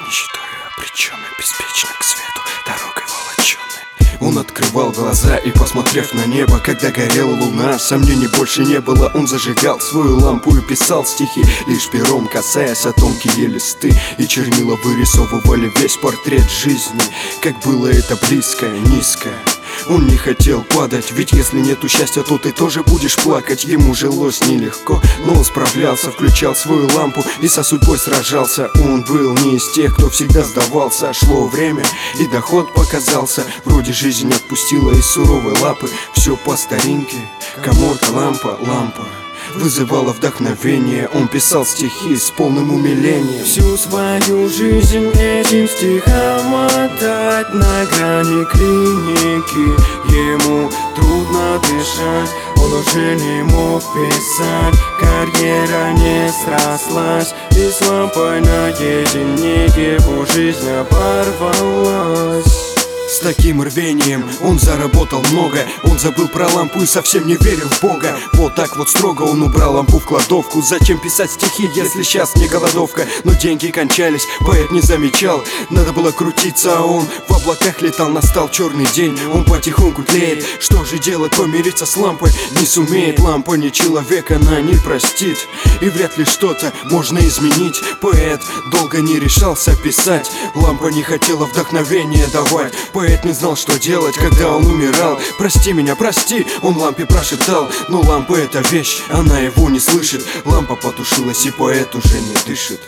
нищетой обреченный, беспечно к свету дорогой волоченой. Он открывал глаза и, посмотрев на небо, когда горела луна, сомнений больше не было. Он зажигал свою лампу и писал стихи, лишь пером касаясь о тонкие листы, и чернила вырисовывали весь портрет жизни. Как было это близко, низко. Он не хотел падать, ведь если нету счастья, то ты тоже будешь плакать. Ему жилось нелегко, но он справлялся, включал свою лампу и со судьбой сражался. Он был не из тех, кто всегда сдавался. Шло время, и доход показался. Вроде жизнь отпустила из суровой лапы. Все по старинке, каморка, лампа, лампа вызывало вдохновение. Он писал стихи с полным умилением. Всю свою жизнь этим стихам отдать на грани клиники. Ему трудно дышать, он уже не мог писать. Карьера не срослась, и с лампой наедине его жизнь оборвалась. С таким рвением он заработал много. Он забыл про лампу и совсем не верил в Бога. Вот так вот строго он убрал лампу в кладовку. Зачем писать стихи, если сейчас не голодовка? Но деньги кончались, поэт не замечал. Надо было крутиться, а он в облаках летал. Настал черный день, он потихоньку тлеет. Что же делать, помириться с лампой не сумеет. Лампа не человек, она не простит, и вряд ли что-то можно изменить. Поэт долго не решался писать. Лампа не хотела вдохновения давать. Поэт не знал, что делать, когда он умирал. Прости меня, прости, он лампе прошептал. Но лампа — это вещь, она его не слышит. Лампа потушилась, и поэт уже не дышит.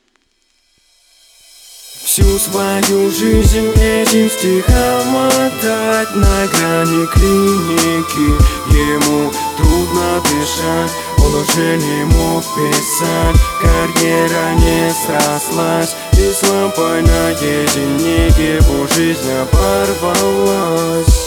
Всю свою жизнь этим стихам отдать на грани клиники. Ему трудно дышать, он уже не мог писать. Карьера не срослась, и с лампой наедине его жизнь оборвалась.